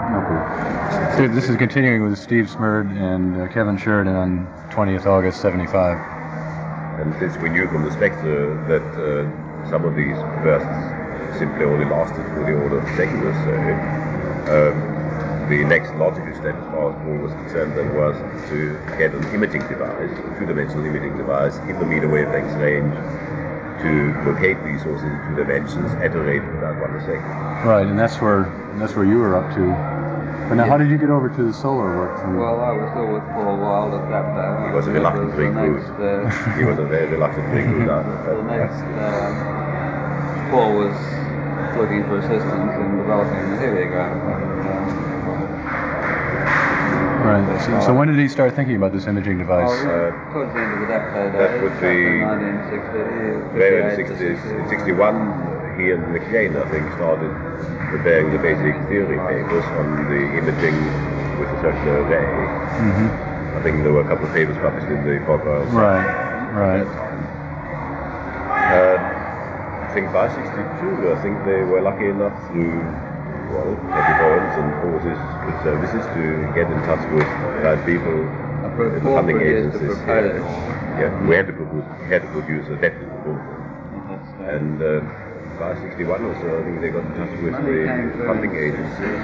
Okay. So this is continuing with Steve Smerd and Kevin Sheridan on 20th August 75. And since we knew from the Spectre that some of these bursts simply only lasted for the order of a second or so, the next logical step, as far as Paul was concerned, then was to get an imaging device, a two-dimensional imaging device, in the meter wavelength range to locate these sources in two dimensions at a rate of about 1 a second. Right, and that's where you were up to. But now, how did you get over to the solar work? Well, I was still with Paul Wild at that time. He was a reluctant to recruit. He was a very reluctant to recruit. The next, Paul was looking for assistance in developing the heliograph. Right. So when did he start thinking about this imaging device? Towards the end of the decade. That would be 1960. Very in 60s. In 61, he and McLean, I think, started preparing the basic theory papers on the imaging with the circular array. I think there were a couple of papers published in the Fogger. Right. I think by 62, I think they were lucky enough through Teddy Burns and Paul's good services to get in touch with people in the funding agencies. We had to produce a definite proposal. And by 61 or so, I think they got in touch with the funding agencies.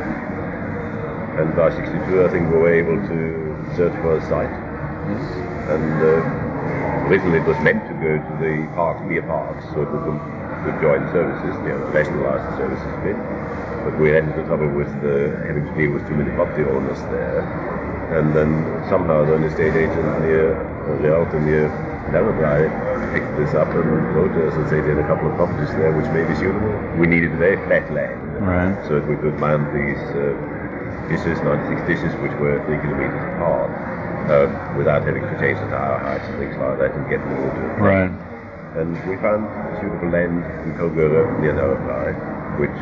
And by 62, I think we were able to search for a site. And originally it was meant to go to the park, near parks, so it would join services, nationalize the services a bit. But we had the trouble with having to deal with too many property owners there. And then somehow an estate agent near Rialto, near Narrabri, picked this up and wrote to us and said they had a couple of properties there which may be suitable. We needed very flat land, so that we could mount these dishes, 96 dishes, which were 3 kilometers apart, without having to change the tower heights and things like that and get more to it. Right. And we found suitable land in Kolgöre near Narrabri, which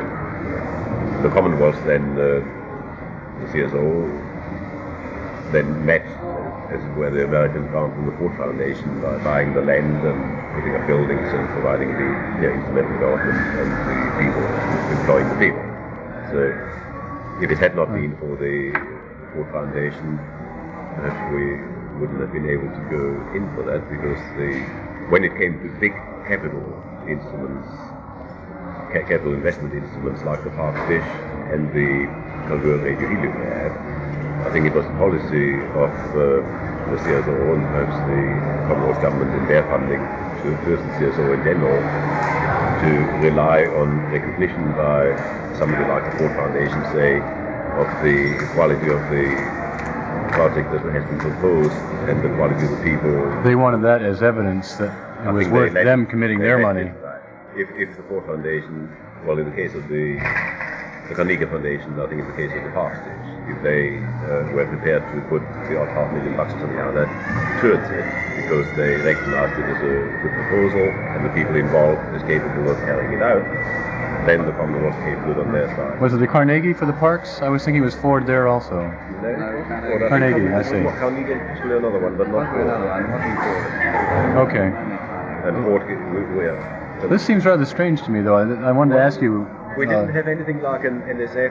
the Commonwealth then, the CSO, then matched, as it were, the American grant from the Ford Foundation by buying the land and putting up buildings and providing the instrumental development and the people, employing the people. So if it had not been for the Ford Foundation, perhaps we wouldn't have been able to go in for that, because when it came to big capital instruments, capital investment instruments like the Park Dish and the Kolgöre radioheliograph, I think it was the policy of the CSO and perhaps the Commonwealth government in their funding to first the CSO in general to rely on recognition by somebody like the Ford Foundation, say, of the quality of the project that has been proposed and the quality of the people. They wanted that as evidence that it was worth them committing their money. If the Ford Foundation, well, in the case of the Carnegie Foundation, I think in the case of the Park Dish, if they were prepared to put the odd $500,000 or something like that towards it, because they recognized it as a good proposal and the people involved as capable of carrying it out, then the Commonwealth came good on their side. Was it the Carnegie for the parks? I was thinking it was Ford there also. No, Carnegie, I see. Carnegie, actually another one, but not Ford. Okay. And Ford, This seems rather strange to me, though. I wanted to ask you. We didn't have anything like an NSF,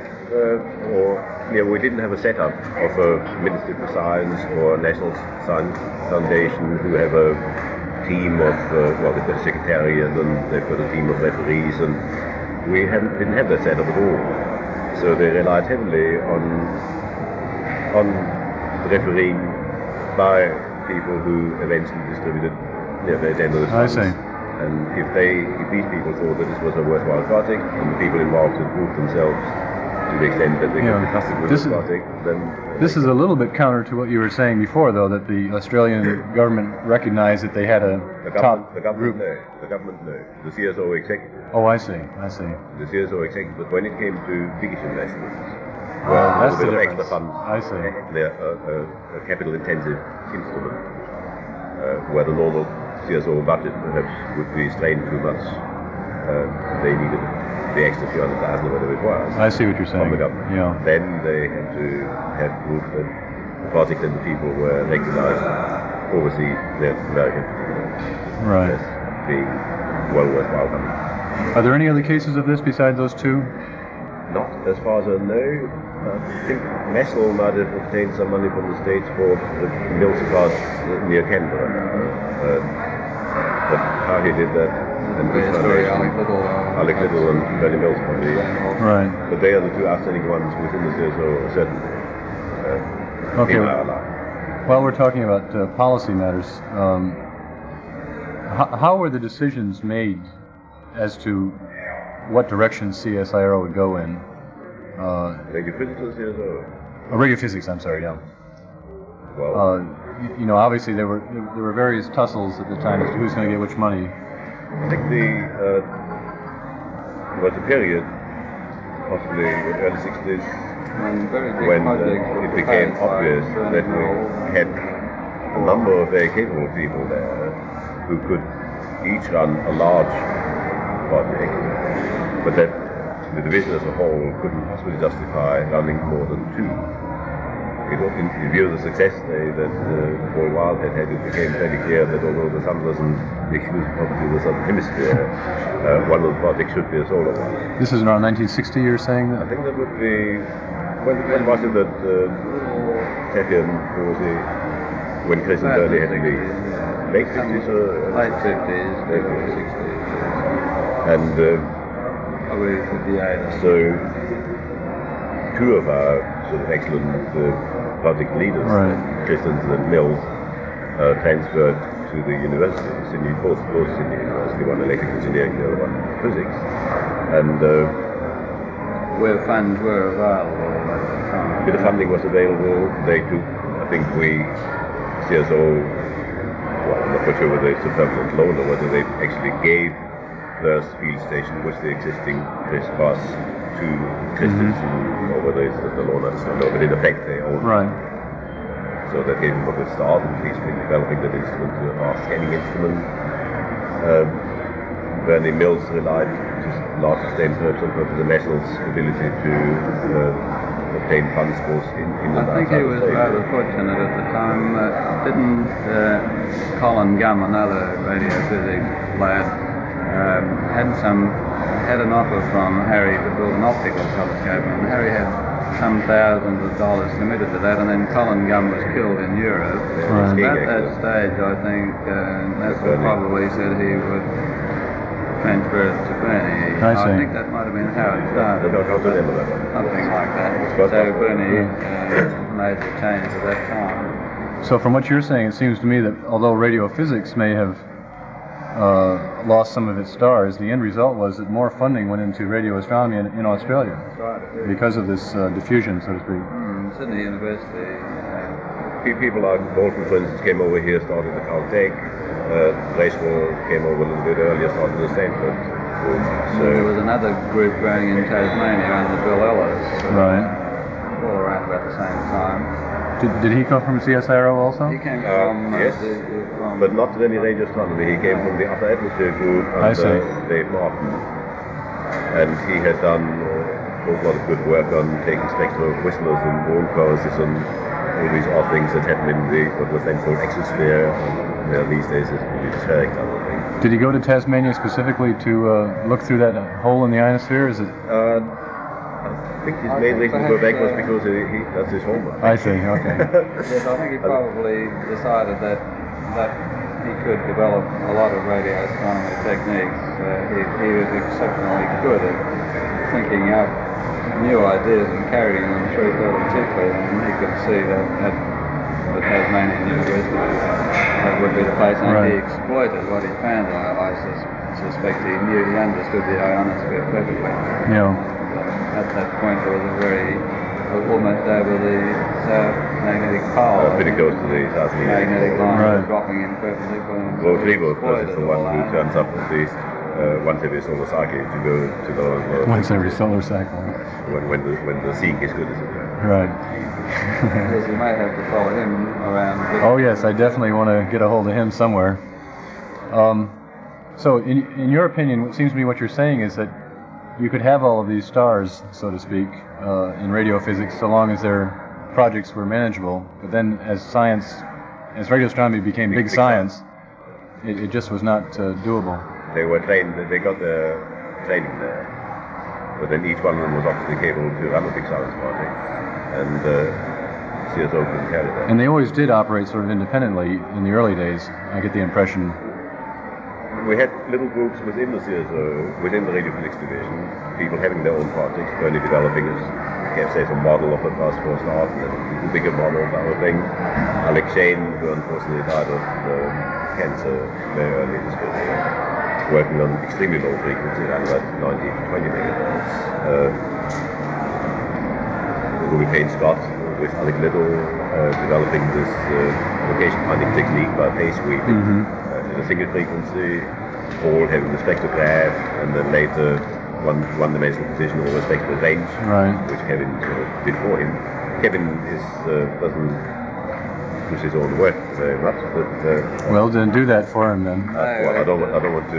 we didn't have a setup of a Ministry for Science or a National Science Foundation who have a team of, they've got a secretariat and they've got a team of referees, and we didn't have that setup at all. So they relied heavily on refereeing by people who eventually distributed their generous funds. I see. And if these people thought that this was a worthwhile project, and the people involved had proved themselves to the extent that they could be trusted with this project, then... This is a little bit counter to what you were saying before, though, that the Australian government recognized that they had a top group. The government, no. The CSO executive. Oh, I see. The CSO executive, but when it came to biggish investments, that's a the bit of difference. extra funds. I see. They're a capital-intensive instrument, where the normal CSO budget perhaps would be strained too much. They needed the extra 200,000 or whatever it was. I see what you're saying. From the government. Yeah. Then they had to have proof that the project and the people were recognized overseas, the American Right. as being well worthwhile. Are there any other cases of this besides those two? Not as far as I know. I think Messel might have obtained some money from the States for the mill supplies near Canberra. But how he did that, and which Alec Little and Bernie Mills probably. Right. But they are the two outstanding ones within the CSO, certainly. Okay. In our line. While we're talking about policy matters, how were the decisions made as to what direction CSIRO would go in? Radiophysics or CSO? Radiophysics, I'm sorry, yeah. Well, you know, obviously there were various tussles at the time as to who's going to get which money. I think there was a period, possibly in the early 60s, when it became obvious that we had a number of very capable people there who could each run a large project, but that the division as a whole couldn't possibly justify running more than two. In view of the success that Paul Wild had, it became fairly clear that although the sun wasn't the exclusive property of the southern hemisphere, one of the projects should be a solar one. This is around 1960, you're saying? I think that would be... When was it that Teffian, when Chris and Bernie had to leave? Late 60s or... Late 50s, early 60s. And probably 58. So, two of our sort of excellent project leaders, right. Christensen and Mills, transferred to the university. Sydney, both Sydney University, one electrical engineering, the other one physics. And where funds were available at the time. A bit of funding was available. They took, I think we, CSO, well, I'm not quite sure whether it's a permanent loan or whether they actually gave the field station, which the existing Chris bus, to Christensen, or whether it's the loan, I don't know, but in effect they owned. Right. So that gave him a good start, at least in developing that instrument, our scanning instrument. Bernie Mills relied to a large extent, perhaps on purpose, the national's ability to obtain funds for in the I think he was rather fortunate at the time. Didn't Colin Gum, another radiophysics lad, had an offer from Harry to build an optical telescope, and Harry had some thousands of dollars committed to that, and then Colin Gum was killed in Europe. Right. At that stage, I think Nessel probably said he would transfer it to Bernie. I think that might have been how it started. Something like that. So Bernie made the change at that time. So from what you're saying, it seems to me that although radiophysics may have lost some of its stars, the end result was that more funding went into radio astronomy in Australia because of this diffusion, so to speak. Sydney University. People like Bolton, for instance, came over here, started at Caltech. Bracewell came over a little bit earlier, started at Stanford. So there was another group running in Tasmania under Bill Ellis. Right. All around about the same time. Did he come from CSIRO also? He came from... yes, but not with any radio astronomy. He came from the Upper Atmosphere group under Dave Martin. And he has done a lot of good work on taking spectral whistlers and ball courses and all these odd things that happen in the what was then called exosphere. These days it's the spheric type of thing. Did he go to Tasmania specifically to look through that hole in the ionosphere? Is it? I think his main reason to go back was because that's his homework. I see. Okay. Yes, I think he probably decided that he could develop a lot of radio astronomy techniques. He was exceptionally good at thinking up new ideas and carrying them through fairly cheaply, and he could see that at the Tasmanian University that would be the place, and he exploited what he found. I suspect he understood the ionosphere perfectly. Yeah. At that point there was almost over the magnetic pole. Pretty close to the South magnetic line dropping in perpendicular. Well, Trivo, of course, is the one who turns up at least once every solar cycle to go to the... Once every solar cycle. When the seeing is good, as it were. Right. Yes, you might have to follow him around. Oh yes, I definitely want to get a hold of him somewhere. So, in your opinion, it seems to me what you're saying is that you could have all of these stars, so to speak, in radio physics, so long as their projects were manageable. But then, as radio astronomy became big science, it just was not doable. They were trained. They got the training there. but then each one of them was obviously capable to run a big science project, and CSO couldn't carry that. And they always did operate sort of independently in the early days. I get the impression. We had little groups within the CSO, within the radiophysics division, people having their own projects, Bernie developing a model of a task force art, and then a bigger model of our thing. Alex Shane, who unfortunately died of cancer very early in his career, working on extremely low frequency, around about 90 to 20 megahertz. Ruby Payne Scott with Alec Little developing this location finding technique by phase sweeping in a single frequency, all having the spectrograph, and then later one-dimensional position over spectral range, which Kevin sort of did for him. Kevin doesn't push his own work very much, but well, then do that for him then. Well, I don't want to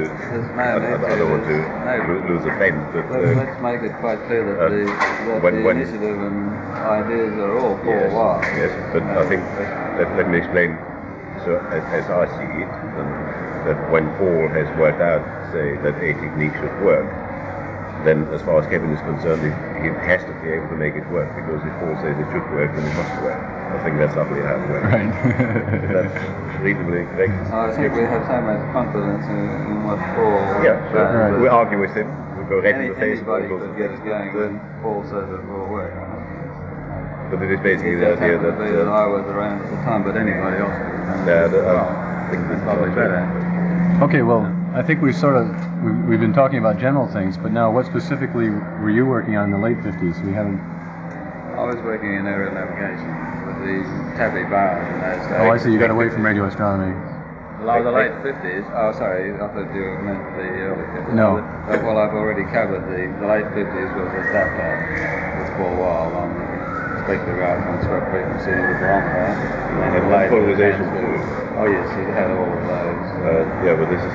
lose a friend. But let's make it quite clear that the initiative and ideas are all Paul Wah. Yes, but I think let me explain. So as I see it, that when Paul has worked out, say, that a technique should work, then as far as Kevin is concerned, he has to be able to make it work, because if Paul says it should work, then it must work. I think that's roughly how it works. Right. That's reasonably correct. I think we have so much confidence in what Paul does. Right. We argue with him. We go right in the face. Anybody could get it going when Paul says it will work. But it is basically the idea that I was around at the time, but anybody else could remember. I think that's probably better. Okay, well, I think we've been talking about general things, but now what specifically were you working on in the late 50s? We haven't. I was working in aerial navigation with the Taffy Bar in those days. Oh, I see. You got away from radio astronomy. Well, the late 50s. Oh, sorry. I thought you meant the early 50s. No. Well, I've already covered the late 50s was the Zapta with Paul Wall on the spectrograph on swept frequency and the barometer. And polarization too. Oh yes, it had all of those. But this is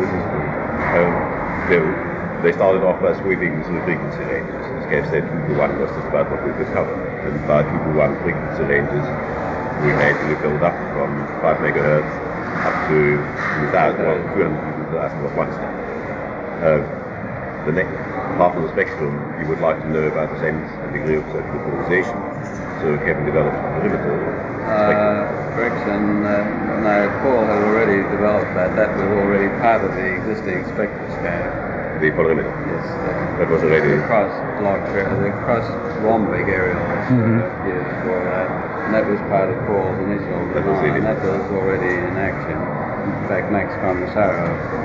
they started off by sweeping the frequency ranges. As Kev said, 221 was just about what we could cover. And by 221 frequency ranges, we actually built up from 5 megahertz up to 200,000 was one step. The next part of the spectrum, you would like to know about the sense and degree of circular polarization. So Kevin developed the perimeter Correction, no, Paul had already developed that. That was already part of the existing spectroscope. The polarimeter. Yes. That was already the cross Rhombic aerial years before that. And that was part of Paul's initial design. That was already in action. In fact, Max Commissaro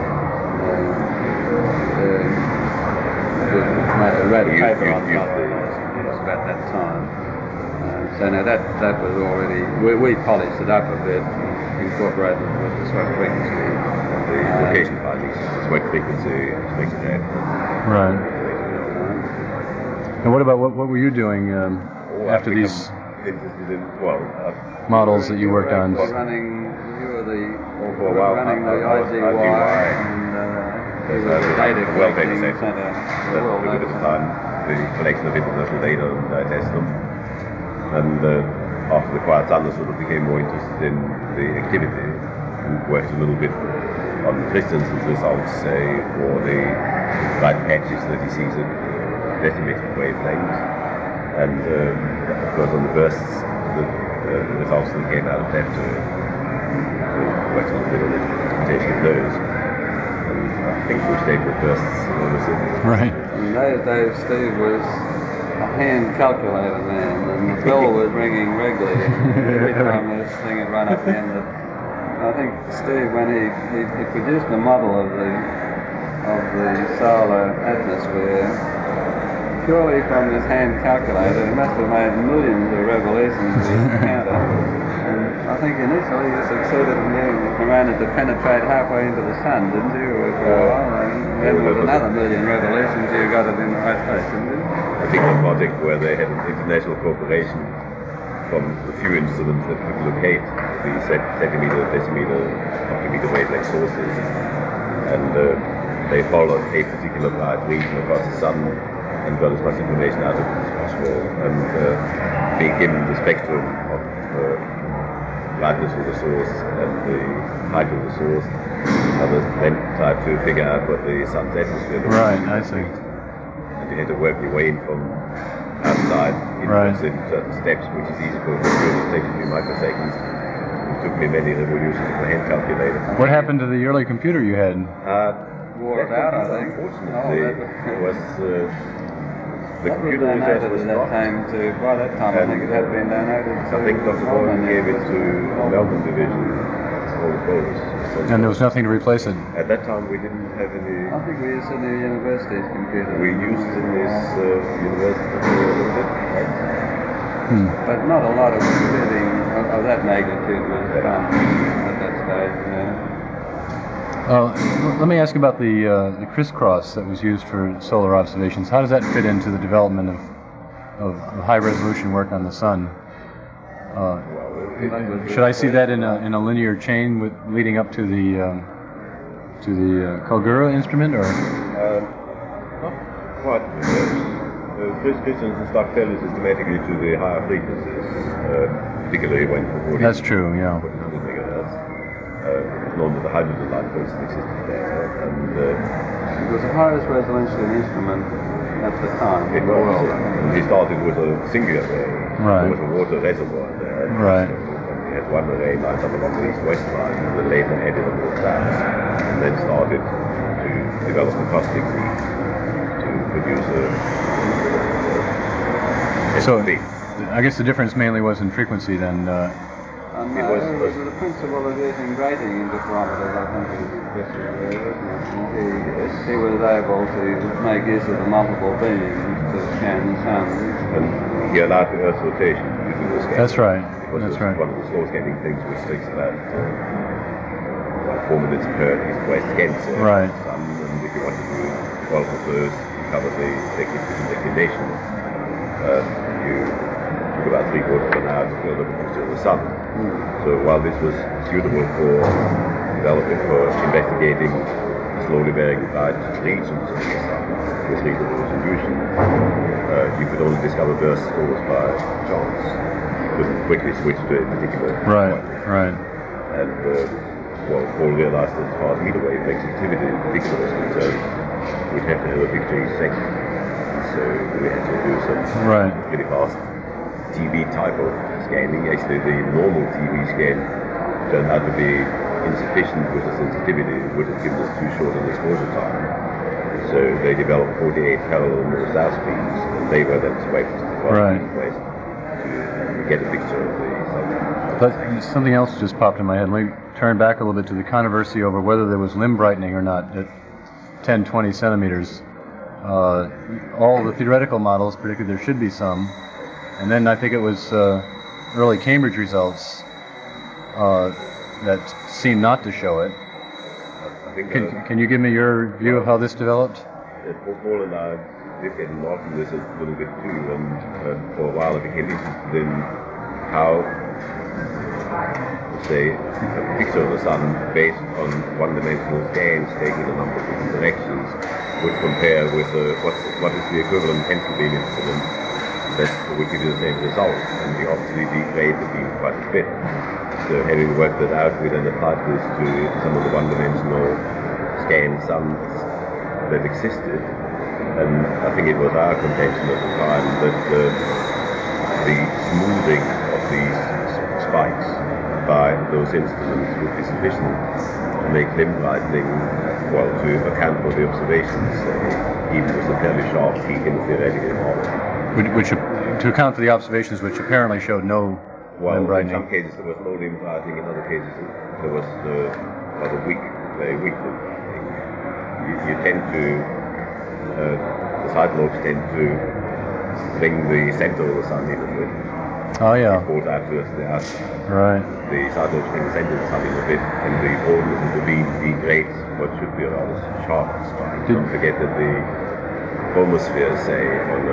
read a paper on it about that time. So now that was already, we polished it up a bit, incorporated it with the swept frequency. The location findings, swept frequency, spectrograph. Right. And what about what were you doing after these models that you worked on? You were running the IGY and the data collecting center. At the time, the collection of international data and test them. And after the Quiet Thunder sort of became more interested in the activity and worked a little bit on Christensen's results, say, for the bright patches that he sees at decimeter wavelengths. And of course on the bursts, the results that came out of that worked a little bit on the interpretation of those. And I think we stayed with bursts honestly. Right. In those days, Steve was a hand calculator man, and the bell was ringing regularly every time this thing had run up the end of. I think Steve, when he produced a model of the solar atmosphere, purely from his hand calculator, he must have made millions of revolutions with his counter. And I think initially you succeeded in getting the Corona to penetrate halfway into the sun, didn't you? And then with another million revolutions, you got it in the right place, didn't you? I think the project where they had an international cooperation from the few instruments that could locate the centimeter, decimeter, octometer wavelength sources, and they followed a particular bright region across the sun and got as much information out of it as possible, and being given the spectrum of brightness of the source and the height of the source, others then tried to figure out what the sun's atmosphere was. Right, I see. And you had to work your way in from outside into certain steps, which is easy for a computer. It takes a few microseconds. It took me many revolutions of a hand calculator. What happened to the early computer you had? Wore it out, I think. Unfortunately, it was the computer research was at that time. By that time, I think it had been donated. I think Dr. Bowen gave it to the Melbourne division. And there was nothing to replace it. At that time, we didn't have any. I think we used Sydney University's computer. We used Sydney's university a little bit, but not a lot of computing of that magnitude was done at that stage. Let me ask about the crisscross that was used for solar observations. How does that fit into the development of high-resolution work on the sun? Should I see that in a linear chain leading up to the Kalgura instrument, or? Not quite. Christians and stuck fairly systematically to the higher frequencies, particularly when for 40. That's true, yeah. 1400 megahertz. It's known that the hydrogen light first existed there, and it was the highest resolution instrument at the time in the world. He started with a singular ray. Right. There was a water reservoir there. Right. So he had one ray lined up along the east-west line, and then later added a more clouds, and then started to develop the caustic technique to produce a So, I guess the difference mainly was in frequency then. It was the principle of using grating interferometers, I think, he was able to make use of the multiple beams to scan the sun. And he allowed the Earth's rotation using the scan. That's right. That's right. One of the slow scanning things which takes about 4 minutes per east-west scan. Right. Sun, and if you want to do 12 of those, cover the declination, you took about 3/4 of an hour to build up a picture of the sun. So while this was suitable for investigating slowly varying light regions of the sun with reasonable resolution, you could only discover bursts caused by chance. You couldn't quickly switch to a particular point. Right. And Paul realized that as far as meter wave activity in particular was concerned, we'd have to have a picture each second. So we had to do some pretty fast TV type of scanning. Actually, the normal TV scan turned out to be insufficient with the sensitivity. It would have given us too short an exposure time. So they developed 48 parallel north-south beams, and they were then swept in place to get a picture of the sun. But something else just popped in my head. Let me turn back a little bit to the controversy over whether there was limb brightening or not at 10, 20 centimeters. All the theoretical models predicted there should be some. And then I think it was early Cambridge results that seemed not to show it. I think can you give me your view of how this developed? Paul and I did get involved in this a little bit too, and for a while I became interested in how, say, a picture of the sun based on one-dimensional scans taking a number of different directions would compare with what is the equivalent pencil beam incident that would give you the same result, and we obviously degrade the beam quite a bit. So having worked that out, we then applied this to some of the one-dimensional scan suns that existed, and I think it was our contention at the time that the smoothing of these spikes by those instruments would be sufficient to make limb brightening, to account for the observations, even with a fairly sharp peak in the theoretical model. Which to account for the observations which apparently showed no limb brightening. In some cases there was no limb brightening, in other cases there was rather weak, very weak limb brightening. You tend to, the side lobes tend to bring the center of the sun in a bit. Oh yeah. It falls out towards the outside. Right. The side lobes bring the center of the sun in a bit, and the broadness of the beam degrades what should be a rather sharp spike. Don't forget that the chromosphere, say,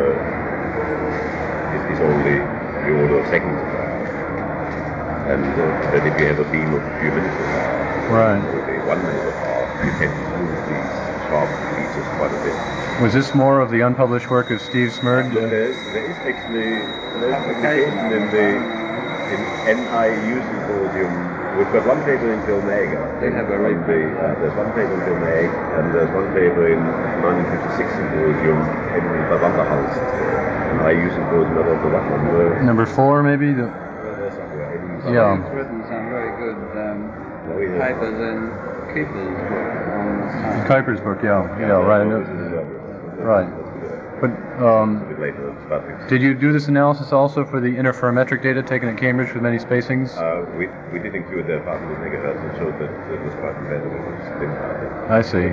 is only the order of seconds per hour, and that if you have a beam of a few minutes per hour, or 1 minute per hour, you tend to smooth these sharp features quite a bit. Was this more of the unpublished work of Steve Smerd? There is actually a publication in NIU Symposium We've got one paper in Bill Meg. They have a reprint. There's one paper in Bill Meg, and there's one paper in 1956 in the museum in the Wanderhaus. And I used to go to the what number? Number 4, maybe? Yeah. He's written some very good papers in Kuiper's book on science. Kuiper's book, yeah, right. Right. But did you do this analysis also for the interferometric data taken at Cambridge with many spacings? We did include the 500 megahertz and showed that it was quite competitive with slim data. I see.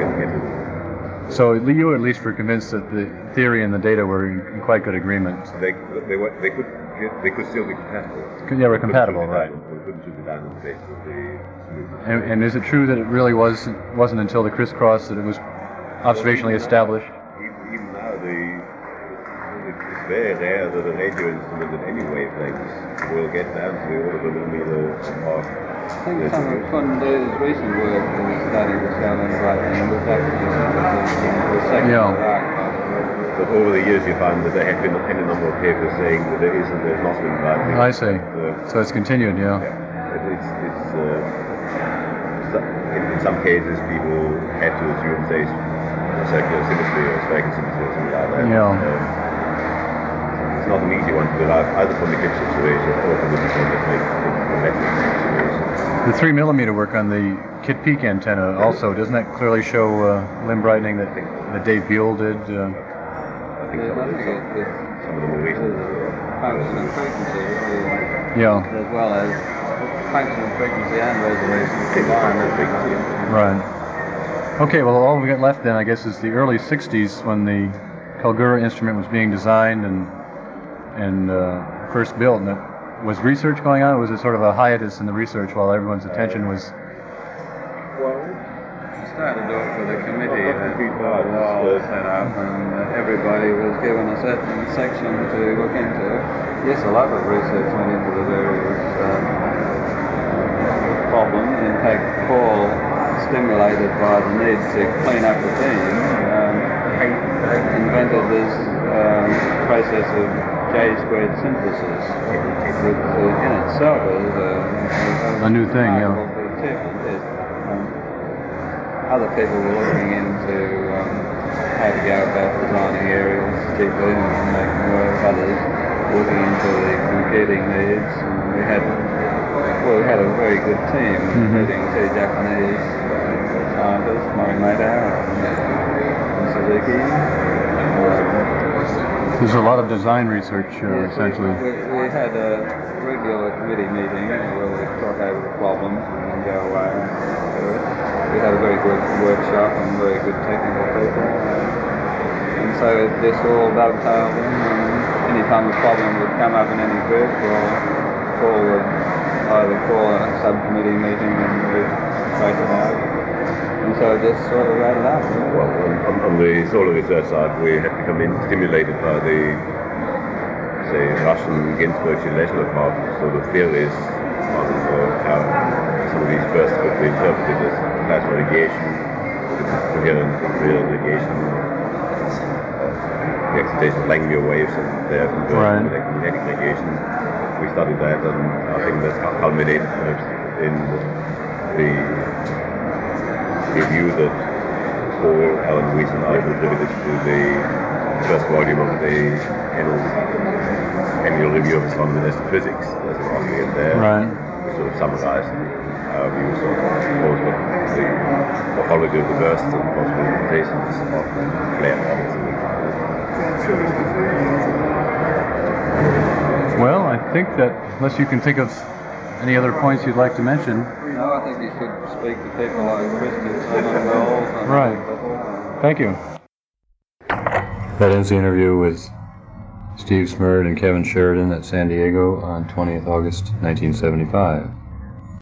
So you at least were convinced that the theory and the data were in quite good agreement. They could still be compatible. Yeah, we're compatible, right. We couldn't shoot it down in the face of the smooth. And is it true that it really wasn't until the crisscross that it was observationally established? Even now, it's very rare that a radio instrument at any wavelengths will get down to the order of a millimeter mark. I think some of Funde's recent work is studying the cell and brightening with that the second arc. But over the years you find that there have been any number of papers saying that there isn't a Mossman brightening. I see. So it's continued, yeah. In some cases people had to assume, say, circular symmetry or spherical symmetry or something like that. Yeah. It's not an easy one to derive either from the Gibbs observations or from the metric observations. The 3mm work on the Kitt Peak antenna also, doesn't that clearly show limb brightening that Dave Buell did? I think some of them are recent. Function and frequency, yeah. As well as function and frequency and resolution combined. Right. Okay, well all we got left then I guess is the early 60s when the Kalgura instrument was being designed and first built. And was research going on, or was it sort of a hiatus in the research while everyone's attention was... Well, it started off with a committee that was set up, and everybody was given a certain section to look into. Yes, a lot of research went into the various problems. In fact, Paul, stimulated by the need to clean up the team, invented this process of J-squared synthesis, which in itself is a new thing, yeah. Other people were looking into how to go about designing areas cheaply and making work. Others looking into the computing needs, and we had a very good team, including two Japanese scientists, Morimoto and Suzuki. There's a lot of design research, essentially. We had a regular committee meeting where we talk over the problems and then go away and do it. We had a very good workshop and very good technical people. And so it just all dovetailed in, and any time a problem would come up in any group, Paul would either call a subcommittee meeting and we'd break it out. And so it just sort of ran it up. Well, on the solar research side, we had become stimulated by the, say, Russian Ginzburg-Zhelezhnev part, so the theories on how some of these bursts could be interpreted as plasma radiation, coherent radiation, the excitation of Langmuir waves and their conversion to electromagnetic radiation. We studied that, and I think that's culminated in the review that Paul, Alan Weiss and I contributed to the first volume of the annual review of astronomy and astrophysics. There's an article in there. We sort of summarized our views on both the topology of the bursts and possible implications of flare models. Well, I think that, unless you can think of any other points you'd like to mention. No, I think you should speak to people like Christensen and Knowles. Right. Thank you. That ends the interview with Steve Smerd and Kevin Sheridan at San Diego on 20th August 1975.